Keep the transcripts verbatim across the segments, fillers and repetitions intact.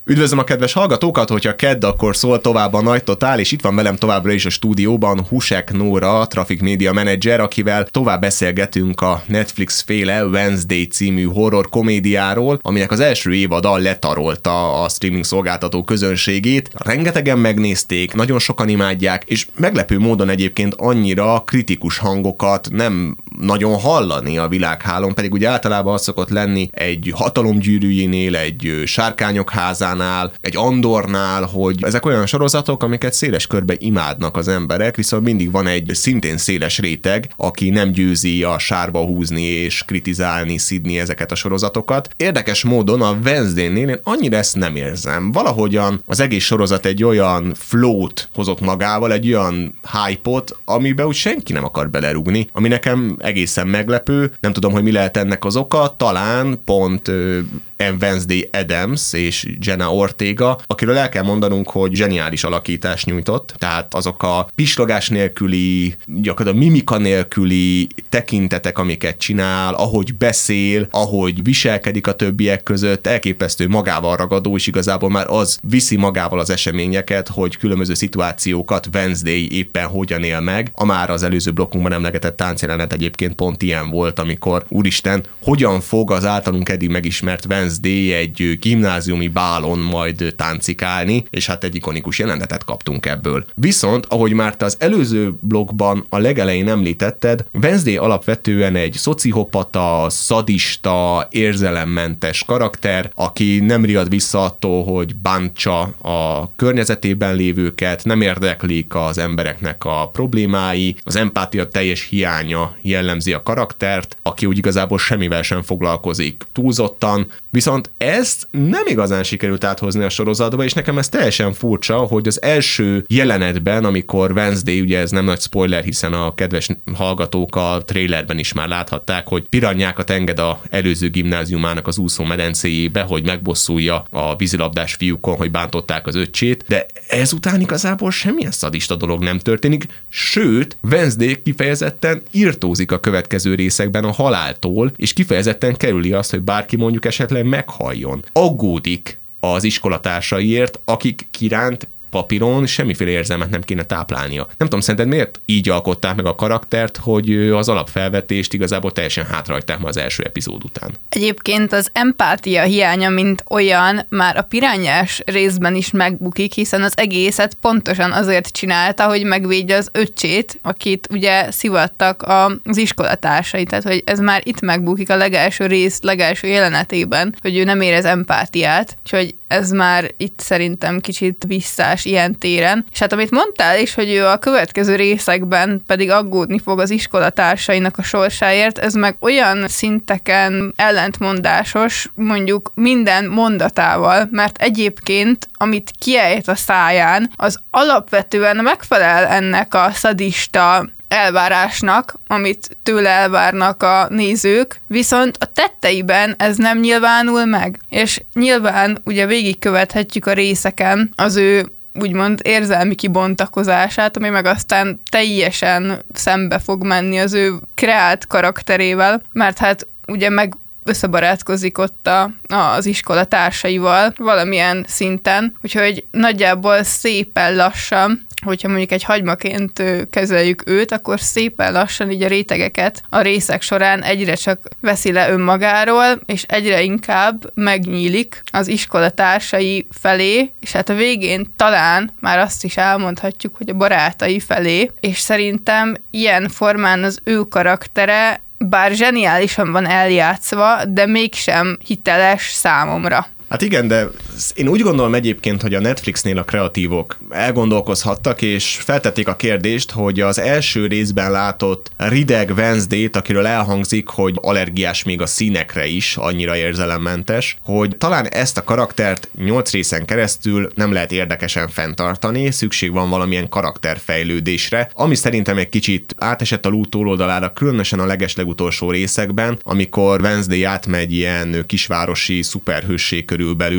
Üdvözlöm a kedves hallgatókat, hogyha kedd, akkor szól tovább a Nagy Totál, és itt van velem továbbra is a stúdióban Husek Nóra, Traffic Media Manager, akivel tovább beszélgetünk a Netflix féle Wednesday című horror komédiáról, aminek az első évada letarolta a streaming szolgáltató közönségét. Rengetegen megnézték, nagyon sokan imádják, és meglepő módon egyébként annyira kritikus hangokat nem nagyon hallani a világhálón, pedig ugye általában az szokott lenni egy hatalomgyűrűjénél, egy Sárkányok házánál, egy Andornál, hogy ezek olyan sorozatok, amiket széles körbe imádnak az emberek, viszont mindig van egy szintén széles réteg, aki nem győzi a sárba húzni és kritizálni, szidni ezeket a sorozatokat. Érdekes módon a Wednesday-nél én annyira ezt nem érzem. Valahogyan az egész sorozat egy olyan flow-t hozott magával, egy olyan hype-ot, amiben úgy senki nem akar belerúgni, ami nekem egészen meglepő. Nem tudom, hogy mi lehet ennek az oka, talán pont Wednesday Addams és Jenna Ortega, akiről el kell mondanunk, hogy zseniális alakítást nyújtott, tehát azok a pislogás nélküli, gyakorlatilag mimika nélküli tekintetek, amiket csinál, ahogy beszél, ahogy viselkedik a többiek között, elképesztő magával ragadó, és igazából már az viszi magával az eseményeket, hogy különböző szituációkat Wednesday éppen hogyan él meg. A már az előző blokkunkban emlegetett táncjelenet egyébként pont ilyen volt, amikor úristen, hogyan fog az általunk eddig megismert Wednesday egy gimnáziumi bálon majd táncikálni, és hát egy ikonikus jelenetet kaptunk ebből. Viszont, ahogy már te az előző blogban a legelején említetted, Wednesday alapvetően egy szociopata, szadista, érzelemmentes karakter, aki nem riad vissza attól, hogy bántsa a környezetében lévőket, nem érdeklik az embereknek a problémái, az empátia teljes hiánya jellemzi a karaktert, aki úgy igazából semmivel sem foglalkozik túlzottan, viszont ezt nem igazán sikerült áthozni a sorozatba, és nekem ez teljesen furcsa, hogy az első jelenetben, amikor Wednesday, ugye ez nem nagy spoiler, hiszen a kedves hallgatók a trailerben is már láthatták, hogy piranyákat enged a előző gimnáziumának az úszómedencéjébe, hogy megbosszulja a vízilabdás fiúkon, hogy bántották az öccsét, de ezután igazából semmilyen szadista dolog nem történik, sőt, Wednesday kifejezetten irtózik a következő részekben a haláltól, és kifejezetten kerüli azt, hogy bárki mondjuk esetleg meghalljon. Aggódik az iskolatársaiért, akik iránt papíron semmiféle érzelmet nem kéne táplálnia. Nem tudom, szerinted miért így alkották meg a karaktert, hogy az alapfelvetést igazából teljesen hátrahagyták ma az első epizód után? Egyébként az empátia hiánya, mint olyan, már a pirányás részben is megbukik, hiszen az egészet pontosan azért csinálta, hogy megvédje az öccsét, akit ugye szivattak az iskolatársai. Tehát, hogy ez már itt megbukik a legelső rész, legelső jelenetében, hogy ő nem érez empátiát, úgyhogy ez már itt szerintem kicsit visszás ilyen téren. És hát amit mondtál is, hogy ő a következő részekben pedig aggódni fog az iskolatársainak a sorsáért, ez meg olyan szinteken ellentmondásos, mondjuk minden mondatával, mert egyébként, amit kiejt a száján, az alapvetően megfelel ennek a szadista elvárásnak, amit tőle elvárnak a nézők, viszont a tetteiben ez nem nyilvánul meg. És nyilván ugye végigkövethetjük a részeken az ő úgymond érzelmi kibontakozását, ami meg aztán teljesen szembe fog menni az ő kreált karakterével, mert hát ugye meg összebarátkozik ott a, az iskola társaival valamilyen szinten, úgyhogy nagyjából szépen lassan, hogyha mondjuk egy hagymaként kezeljük őt, akkor szépen lassan így a rétegeket a részek során egyre csak veszi le önmagáról, és egyre inkább megnyílik az iskola társai felé, és hát a végén talán már azt is elmondhatjuk, hogy a barátai felé, és szerintem ilyen formán az ő karaktere bár zseniálisan van eljátszva, de mégsem hiteles számomra. Hát igen, de én úgy gondolom egyébként, hogy a Netflixnél a kreatívok elgondolkozhattak, és feltették a kérdést, hogy az első részben látott rideg Wednesday-t, akiről elhangzik, hogy allergiás még a színekre is, annyira érzelemmentes, hogy talán ezt a karaktert nyolc részen keresztül nem lehet érdekesen fenntartani, szükség van valamilyen karakterfejlődésre, ami szerintem egy kicsit átesett a ló túloldalára, különösen a legeslegutolsó részekben, amikor Wednesday átmegy ilyen kisvárosi szuperhősség körülbelül, és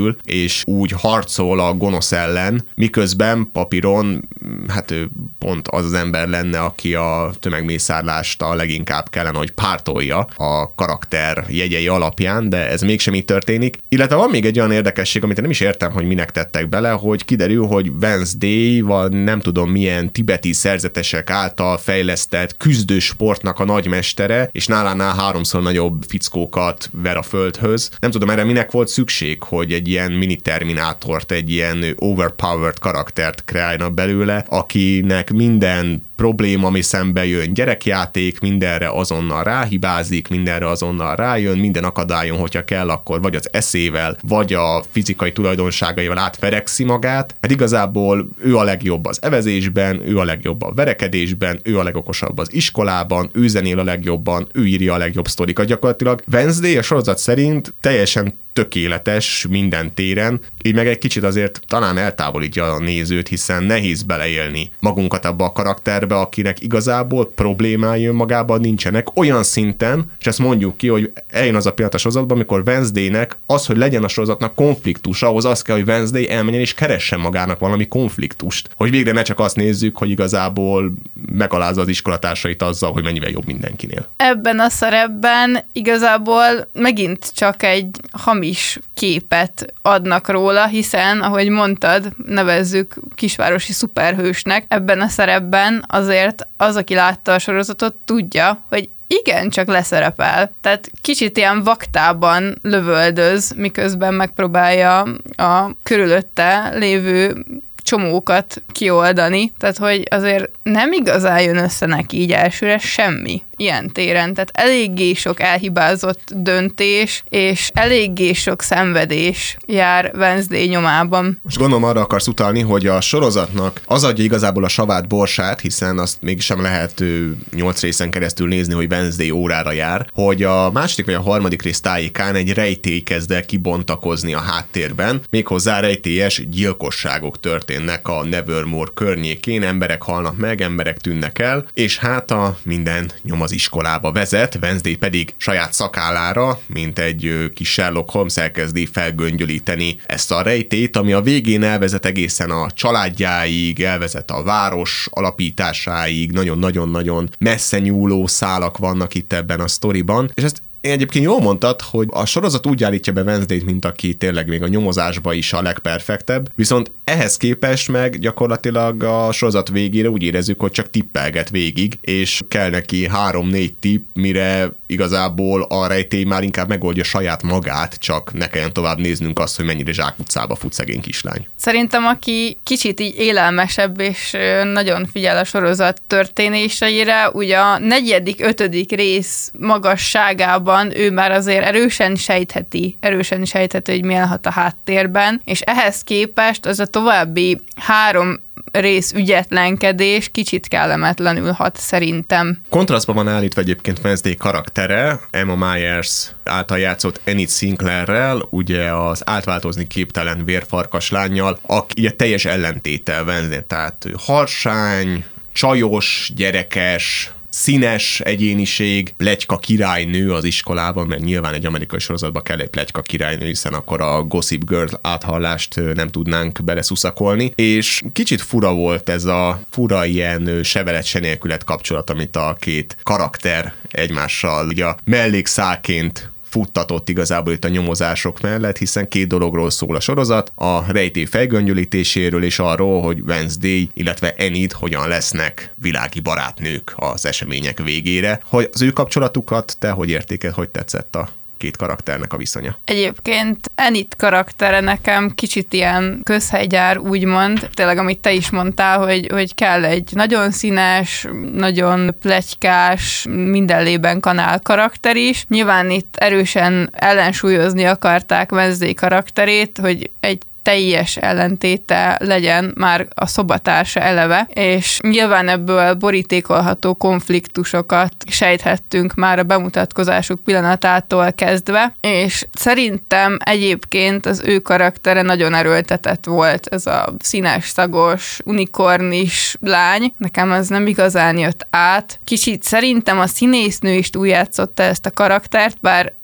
és úgy harcol a gonosz ellen, miközben papíron, hát ő pont az az ember lenne, aki a tömegmészárlást a leginkább kellene, hogy pártolja a karakter jegyei alapján, de ez mégsem így történik. Illetve van még egy olyan érdekesség, amit én nem is értem, hogy minek tettek bele, hogy kiderül, hogy Wednesday, vagy nem tudom milyen tibeti szerzetesek által fejlesztett küzdősportnak a nagymestere, és nálánál háromszor nagyobb fickókat ver a földhöz. Nem tudom, erre minek volt szükség, hogy egy ilyen mini terminátort, egy ilyen overpowered karaktert kreálnak belőle, akinek minden probléma, ami szembe jön, gyerekjáték, mindenre azonnal ráhibázik, mindenre azonnal rájön, minden akadályon, hogyha kell, akkor vagy az eszével, vagy a fizikai tulajdonságaival átverekszi magát. Hát igazából ő a legjobb az evezésben, ő a legjobb a verekedésben, ő a legokosabb az iskolában, ő zenél a legjobban, ő írja a legjobb sztorikat. Gyakorlatilag Wednesday a sorozat szerint teljesen tökéletes minden téren, így meg egy kicsit azért talán eltávolítja a nézőt, hiszen nehéz beleélni magunkat abba a karakterbe, akinek igazából problémái önmagában nincsenek olyan szinten, és ezt mondjuk ki, hogy eljön az a pillanat a sorozatban, amikor Wednesdaynek az, hogy legyen a sorozatnak konfliktus, ahhoz az kell, hogy Wednesday elmenjen és keressen magának valami konfliktust, hogy végre ne csak azt nézzük, hogy igazából megalázza az iskolatársait azzal, hogy mennyivel jobb mindenkinél. Ebben a szerepben igazából megint csak egy hamis képet adnak róla, hiszen, ahogy mondtad, nevezzük kisvárosi szuperhősnek, ebben a szerepben azért az, aki látta a sorozatot, tudja, hogy igen, csak leszerepel. Tehát kicsit ilyen vaktában lövöldöz, miközben megpróbálja a körülötte lévő csomókat kioldani, tehát hogy azért nem igazán jön össze neki így elsőre semmi ilyen téren, tehát eléggé sok elhibázott döntés, és eléggé sok szenvedés jár Wednesday nyomában. Most gondolom arra akarsz utalni, hogy a sorozatnak az adja igazából a savát borsát, hiszen azt mégsem lehet nyolc részen keresztül nézni, hogy Wednesday órára jár, hogy a második vagy a harmadik rész tájékán egy rejtély kezd el kibontakozni a háttérben, méghozzá rejtélyes gyilkosságok történnek a Nevermore környékén, emberek halnak meg, emberek tűnnek el, és hát a minden nyom az iskolába vezet, Wednesday pedig saját szakállára, mint egy kis Sherlock Holmes elkezdi felgöngyölíteni ezt a rejtét, ami a végén elvezet egészen a családjáig, elvezet a város alapításáig, nagyon-nagyon-nagyon messze nyúló szálak vannak itt ebben a sztoriban, és ezt én egyébként jól mondtad, hogy a sorozat úgy állítja be Wednesday-t, mint aki tényleg még a nyomozásba is a legperfektebb, viszont ehhez képest meg gyakorlatilag a sorozat végére úgy érezzük, hogy csak tippelget végig, és kell neki három-négy tipp, mire igazából a rejtély már inkább megoldja saját magát, csak ne kelljen tovább néznünk azt, hogy mennyire zsákutcába fut szegény kislány. Szerintem, aki kicsit így élelmesebb és nagyon figyel a sorozat történéseire, ugye a negyedik, ötödik rész magasságában ő már azért erősen sejtheti, erősen sejtheti, hogy mi állhat a háttérben, és ehhez képest az a további három rész ügyetlenkedés kicsit kellemetlenül hat szerintem. Kontrasztban van állítva egyébként Wednesday karaktere, Emma Myers által játszott Enid Sinclairrel, ugye az átváltozni képtelen vérfarkas lánnyal, aki ugye teljes ellentéte Wednesday, tehát harsány, csajos, gyerekes, színes egyéniség, pletyka királynő az iskolában, mert nyilván egy amerikai sorozatban kell egy pletyka királynő, hiszen akkor a Gossip Girl áthallást nem tudnánk beleszuszakolni, és kicsit fura volt ez a fura ilyen sevelet se nélkület kapcsolat, amit a két karakter egymással ugye a mellékszálként futtatott igazából itt a nyomozások mellett, hiszen két dologról szól a sorozat, a rejtély felgöngyölítéséről és arról, hogy Wednesday, illetve Enid hogyan lesznek világi barátnők az események végére. Hogy az ő kapcsolatukat te hogy értékel, hogy tetszett a két karakternek a viszonya? Egyébként Enid karaktere nekem kicsit ilyen közhelygyár, úgymond. Tényleg, amit te is mondtál, hogy, hogy kell egy nagyon színes, nagyon pletykás, mindenlében kanál karakter is. Nyilván itt erősen ellensúlyozni akarták Wednesday karakterét, hogy egy teljes ellentéte legyen már a szobatársa eleve, és nyilván ebből borítékolható konfliktusokat sejthettünk már a bemutatkozásuk pillanatától kezdve, és szerintem egyébként az ő karaktere nagyon erőltetett volt, ez a színes, szagos, unikornis lány. Nekem ez nem igazán jött át. Kicsit szerintem a színésznő is túljátszotta ezt a karaktert, bár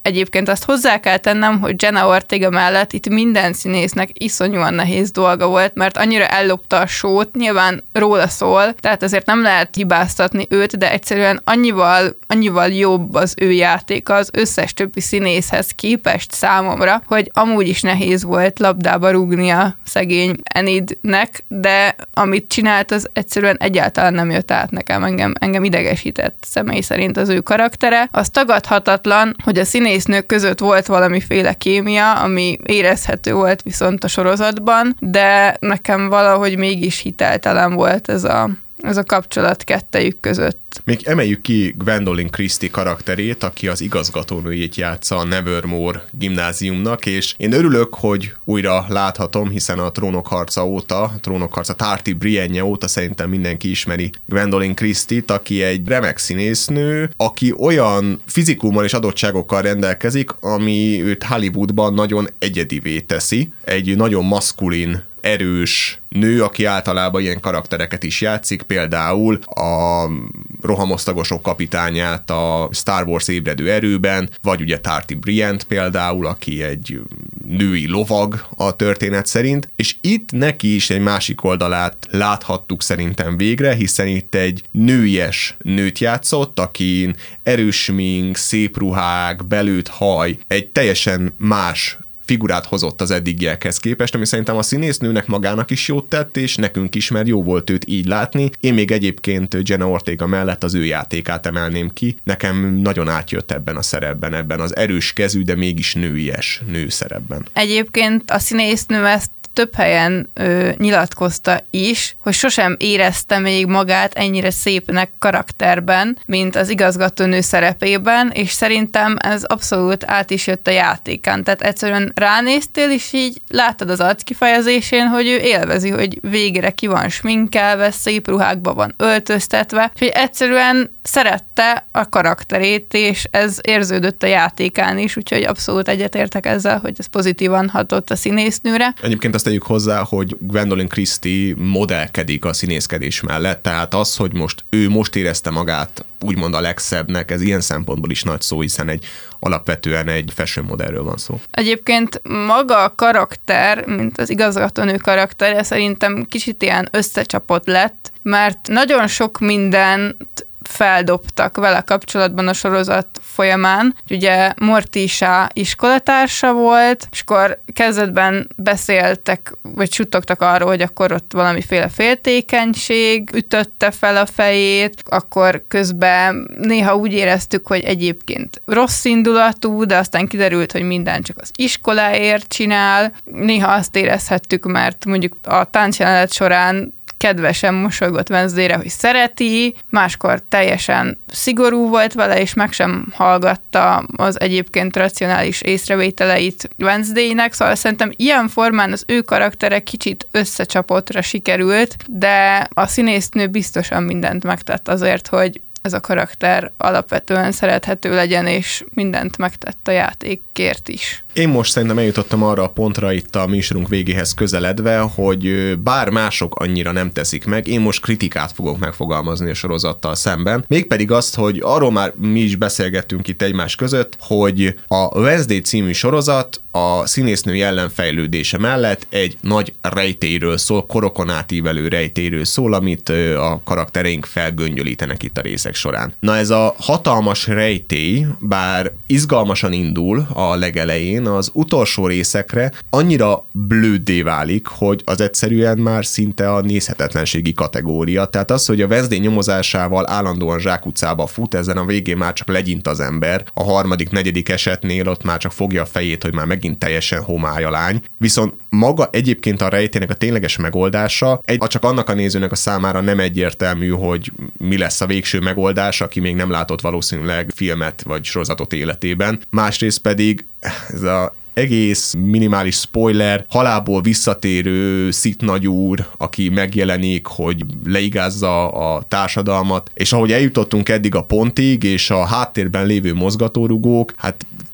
egyébként azt hozzá kell tennem, hogy Jenna Ortega mellett itt minden színésznek iszonyúan nehéz dolga volt, mert annyira ellopta a sót, nyilván róla szól, tehát azért nem lehet hibáztatni őt, de egyszerűen annyival, annyival jobb az ő játéka az összes többi színészhez képest számomra, hogy amúgy is nehéz volt labdába rúgnia szegény Enidnek, de amit csinált, az egyszerűen egyáltalán nem jött át nekem, engem, engem idegesített személy szerint az ő karaktere. Az tagadhatatlan, hogy a színésznők között volt valamiféle kémia, ami érezhető volt viszont a sorozatban, de nekem valahogy mégis hiteltelen volt ez a ez a kapcsolat kettejük között. Még emeljük ki Gwendolyn Christie karakterét, aki az igazgatónőjét játsza a Nevermore gimnáziumnak, és én örülök, hogy újra láthatom, hiszen a Trónok harca óta, a Trónok harca Tarty Brienne óta szerintem mindenki ismeri Gwendolyn Christie-t, aki egy remek színésznő, aki olyan fizikummal és adottságokkal rendelkezik, ami őt Hollywoodban nagyon egyedivé teszi. Egy nagyon maszkulin, erős nő, aki általában ilyen karaktereket is játszik, például a rohamosztagosok kapitányát a Star Wars ébredő erőben, vagy ugye Tarty Brienne például, aki egy női lovag a történet szerint, és itt neki is egy másik oldalát láthattuk szerintem végre, hiszen itt egy nőies nőt játszott, akin erős smink, szép ruhák, belőtt haj, egy teljesen más figurát hozott az eddigiekhez képest, ami szerintem a színésznőnek magának is jót tett, és nekünk is, mert jó volt őt így látni. Én még egyébként Jenna Ortega mellett az ő játékát emelném ki. Nekem nagyon átjött ebben a szerepben, ebben az erős kezű, de mégis nőies nő szerepben. Egyébként a színésznő ezt több helyen ö, nyilatkozta is, hogy sosem érezte még magát ennyire szépnek karakterben, mint az igazgatónő szerepében, és szerintem ez abszolút át is jött a játékán. Tehát egyszerűen ránéztél, és így láttad az arckifejezésén, hogy ő élvezi, hogy végre ki van sminkelve, szép ruhákba van öltöztetve, és hogy egyszerűen szerette a karakterét, és ez érződött a játékán is, úgyhogy abszolút egyetértek ezzel, hogy ez pozitívan hatott a színésznőre. Egyébként azt tegyük hozzá, hogy Gwendolyn Christie modellkedik a színészkedés mellett, tehát az, hogy most ő most érezte magát úgymond a legszebbnek, ez ilyen szempontból is nagy szó, hiszen egy alapvetően egy fashion modellről van szó. Egyébként maga a karakter, mint az igazgatónő karaktere szerintem kicsit ilyen összecsapott lett, mert nagyon sok mindent feldobtak vele kapcsolatban a sorozat folyamán. Ugye Morticia iskolatársa volt, és akkor kezdetben beszéltek, vagy suttogtak arról, hogy akkor ott valamiféle féltékenység ütötte fel a fejét, akkor közben néha úgy éreztük, hogy egyébként rossz indulatú, de aztán kiderült, hogy minden csak az iskoláért csinál. Néha azt érezhettük, mert mondjuk a táncjelenet során kedvesen mosolygott Wednesdayre, hogy szereti, máskor teljesen szigorú volt vele, és meg sem hallgatta az egyébként racionális észrevételeit Wednesdaynek, szóval szerintem ilyen formán az ő karaktere kicsit összecsapottra sikerült, de a színésznő biztosan mindent megtett azért, hogy ez a karakter alapvetően szerethető legyen, és mindent megtett a játékért is. Én most szerintem eljutottam arra a pontra itt a műsorunk végéhez közeledve, hogy bár mások annyira nem teszik meg, én most kritikát fogok megfogalmazni a sorozattal szemben. Mégpedig azt, hogy arról már mi is beszélgettünk itt egymás között, hogy a Wednesday című sorozat a színésznő ellenfejlődése mellett egy nagy rejtélyről szól, korokon átívelő rejtélyről szól, amit a karaktereink felgöngyölítenek itt a részek során. Na ez a hatalmas rejtély, bár izgalmasan indul a legelején, az utolsó részekre annyira blőddé válik, hogy az egyszerűen már szinte a nézhetetlenségi kategória. Tehát az, hogy a Wednesday nyomozásával állandóan zsákutcába fut, ezen a végén már csak legyint az ember. A harmadik, negyedik esetnél ott már csak fogja a fejét, hogy már megint teljesen homály a lány. Viszont maga egyébként a rejtének a tényleges megoldása, egy, csak annak a nézőnek a számára nem egyértelmű, hogy mi lesz a végső megoldás, aki még nem látott valószínűleg filmet vagy sorozatot életében. Másrészt pedig ez a egész minimális spoiler, halálból visszatérő Sith nagyúr, aki megjelenik, hogy leigázza a társadalmat, és ahogy eljutottunk eddig a pontig, és a háttérben lévő mozgatórugók, hát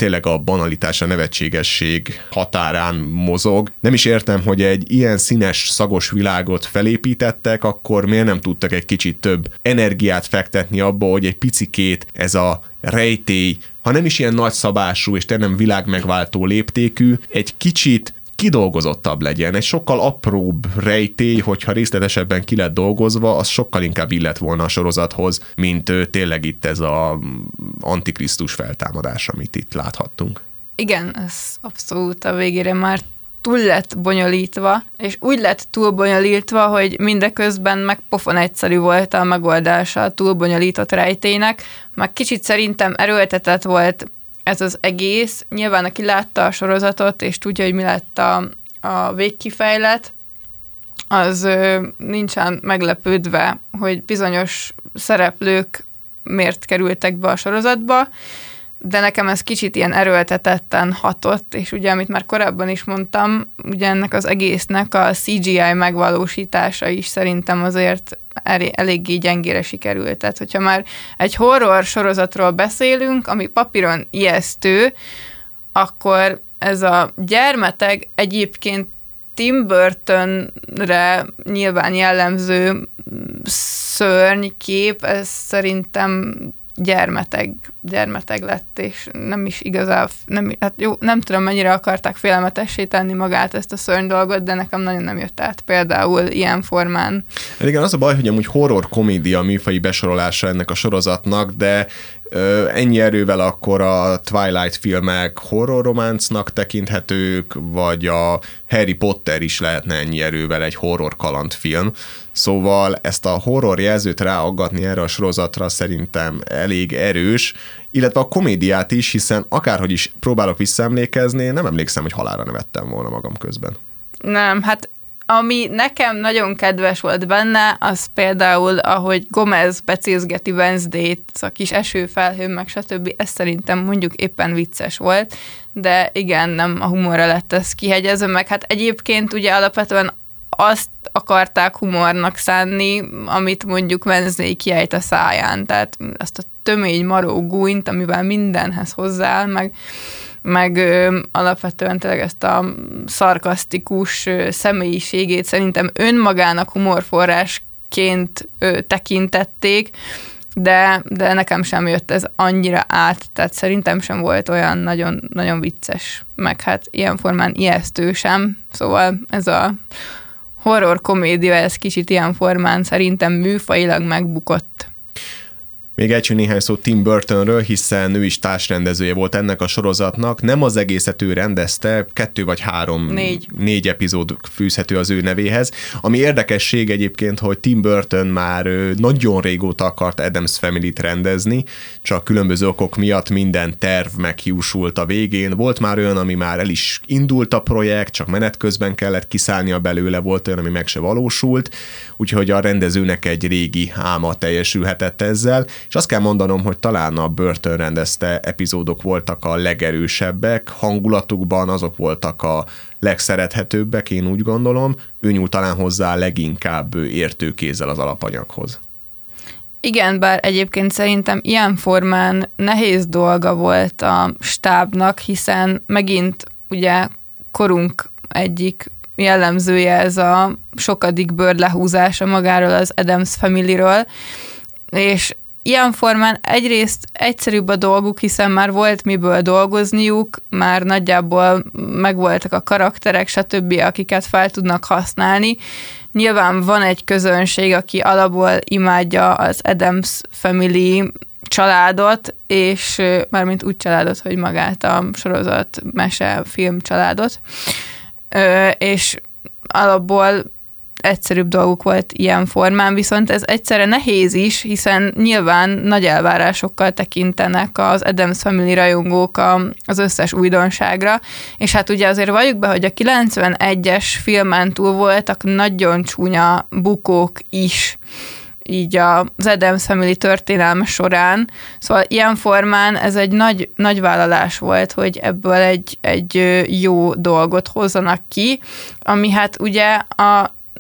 tényleg a banalitás, a nevetségesség határán mozog. Nem is értem, hogy egy ilyen színes, szagos világot felépítettek, akkor miért nem tudtak egy kicsit több energiát fektetni abba, hogy egy picikét ez a rejtély, ha nem is ilyen nagyszabású és tényleg nem világmegváltó léptékű, egy kicsit kidolgozottabb legyen. Egy sokkal apróbb rejtély, hogyha részletesebben ki lett dolgozva, az sokkal inkább illet volna a sorozathoz, mint tényleg itt ez a antikrisztus feltámadás, amit itt láthattunk. Igen, ez abszolút a végére már túl lett bonyolítva, és úgy lett túl bonyolítva, hogy mindeközben meg pofon egyszerű volt a megoldása a túl bonyolított rejtélynek, meg kicsit szerintem erőltetett volt ez az egész. Nyilván, aki látta a sorozatot, és tudja, hogy mi lett a, a végkifejlet, az ö, nincsen meglepődve, hogy bizonyos szereplők miért kerültek be a sorozatba, de nekem ez kicsit ilyen erőltetetten hatott, és ugye, amit már korábban is mondtam, ugye ennek az egésznek a cé gé í megvalósítása is szerintem azért eléggé gyengére sikerült. Tehát, hogyha már egy horror sorozatról beszélünk, ami papíron ijesztő, akkor ez a gyermeteg egyébként Tim Burtonre nyilván jellemző szörnykép, ez szerintem gyermeteg, gyermeteg lett, és nem is igazán, nem, hát jó, nem tudom, mennyire akarták félelmetessé tenni magát ezt a szörny dolgot, de nekem nagyon nem jött át például ilyen formán. Igen, az a baj, hogy amúgy horror komédia műfaji besorolása ennek a sorozatnak, de ö, ennyi erővel akkor a Twilight filmek horror románcnak tekinthetők, vagy a Harry Potter is lehetne ennyi erővel egy horror kalandfilm. Szóval ezt a horror jelzőt ráaggatni erre a sorozatra szerintem elég erős, illetve a komédiát is, hiszen akárhogy is próbálok visszaemlékezni, nem emlékszem, hogy halálra nevettem volna magam közben. Nem, hát ami nekem nagyon kedves volt benne, az például, ahogy Gomez becézgeti Wednesday-t, a kis esőfelhő, meg stb. Ez szerintem mondjuk éppen vicces volt, de igen, nem a humorra lett ez kihegyezve, meg hát egyébként ugye alapvetően azt akarták humornak szánni, amit mondjuk Wednesday kiejt a száján, tehát azt a tömény maró gúnyt, amivel mindenhez hozzááll, meg, meg ö, alapvetően tényleg ezt a szarkasztikus ö, személyiségét szerintem önmagának humorforrásként ö, tekintették, de, de nekem sem jött ez annyira át, tehát szerintem sem volt olyan nagyon, nagyon vicces, meg hát ilyen formán ijesztő sem, szóval ez a horror komédia, ez kicsit ilyen formán szerintem műfajilag megbukott. Még egy néhány szó Tim Burtonről, hiszen ő is társrendezője volt ennek a sorozatnak. Nem az egészet ő rendezte, kettő vagy három, négy, négy epizód fűzhető az ő nevéhez. Ami érdekesség egyébként, hogy Tim Burton már nagyon régóta akart Addams Family-t rendezni, csak különböző okok miatt minden terv meghiúsult a végén. Volt már olyan, ami már el is indult a projekt, csak menet közben kellett kiszállnia belőle, volt olyan, ami meg se valósult, úgyhogy a rendezőnek egy régi álma teljesülhetett ezzel. És azt kell mondanom, hogy talán a Burton rendezte epizódok voltak a legerősebbek, hangulatukban azok voltak a legszerethetőbbek, én úgy gondolom, ő nyúl talán hozzá leginkább értőkézzel az alapanyaghoz. Igen, bár egyébként szerintem ilyen formán nehéz dolga volt a stábnak, hiszen megint ugye korunk egyik jellemzője ez a sokadik bőr lehúzása magáról az Addams Family-ről, és ilyen formán egyrészt egyszerűbb a dolguk, hiszen már volt miből dolgozniuk, már nagyjából megvoltak a karakterek, stb., akiket fel tudnak használni. Nyilván van egy közönség, aki alapból imádja az Addams Family családot, és mármint úgy családot, hogy magát a sorozat, mese, film családot, és alapból egyszerűbb dolguk volt ilyen formán, viszont ez egyszerre nehéz is, hiszen nyilván nagy elvárásokkal tekintenek az Addams Family rajongók az összes újdonságra, és hát ugye azért valljuk be, hogy a kilencvenegyes filmen túl voltak nagyon csúnya bukók is, így az Addams Family történelme során. Szóval ilyen formán ez egy nagy, nagy vállalás volt, hogy ebből egy, egy jó dolgot hozzanak ki, ami hát ugye a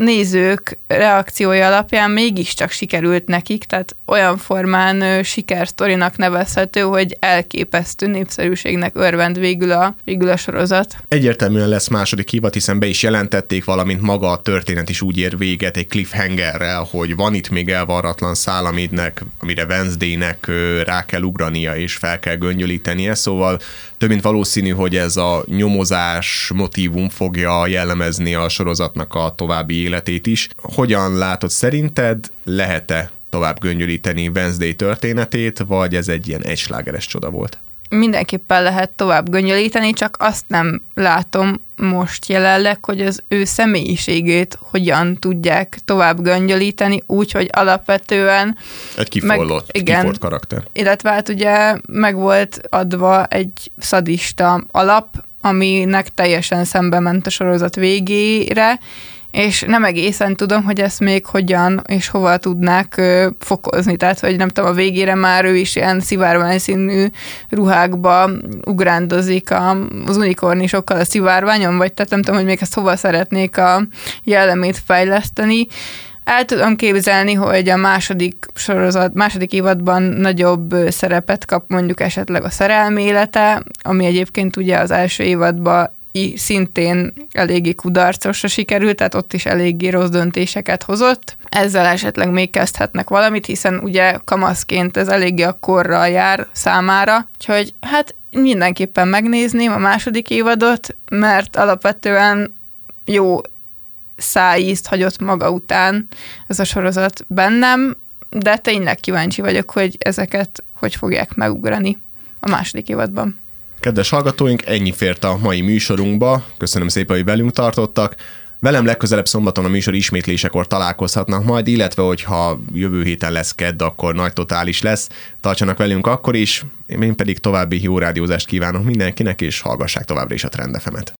nézők reakciója alapján mégiscsak sikerült nekik, tehát olyan formán ö, sikersztorinak nevezhető, hogy elképesztő népszerűségnek örvend végül a, végül a sorozat. Egyértelműen lesz második évad, hiszen be is jelentették, valamint maga a történet is úgy ér véget egy cliffhangerrel, hogy van itt még elvarratlan szál, aminek, amire Wednesdaynek ö, rá kell ugrania és fel kell göngyölítenie, szóval több mint valószínű, hogy ez a nyomozás motívum fogja jellemezni a sorozatnak a további életét is. Hogyan látod szerinted, lehet-e tovább göngyölíteni Wednesday történetét, vagy ez egy ilyen egyslágeres csoda volt? Mindenképpen lehet tovább göngyölíteni, csak azt nem látom most jelenleg, hogy az ő személyiségét hogyan tudják tovább göngyölíteni, úgy, hogy alapvetően... Egy kifollott, meg, igen, kifolt karakter. Illetve hát ugye meg volt adva egy szadista alap, aminek teljesen szembe ment a sorozat végére, és nem egészen tudom, hogy ezt még hogyan és hova tudnák ö, fokozni. Tehát, hogy nem tudom, a végére már ő is ilyen szivárványszínű ruhákba ugrándozik a, az unikornisokkal a szivárványon, vagy tehát nem tudom, hogy még ezt hova szeretnék a jellemét fejleszteni. El tudom képzelni, hogy a második sorozat, második évadban nagyobb szerepet kap mondjuk esetleg a szerelmi élete, ami egyébként ugye az első évadban szintén eléggé kudarcosra sikerült, tehát ott is eléggé rossz döntéseket hozott. Ezzel esetleg még kezdhetnek valamit, hiszen ugye kamaszként ez eléggé a korral jár számára, úgyhogy hát mindenképpen megnézném a második évadot, mert alapvetően jó szájízt hagyott maga után ez a sorozat bennem, de tényleg kíváncsi vagyok, hogy ezeket hogy fogják megugrani a második évadban. Kedves hallgatóink, ennyi fért a mai műsorunkba. Köszönöm szépen, hogy velünk tartottak. Velem legközelebb szombaton a műsor ismétlésekor találkozhatnak majd, illetve hogyha jövő héten lesz kedd, akkor nagy totális lesz. Tartsanak velünk akkor is, én pedig további jó rádiózást kívánok mindenkinek, és hallgassák továbbra is a Trend ef emet.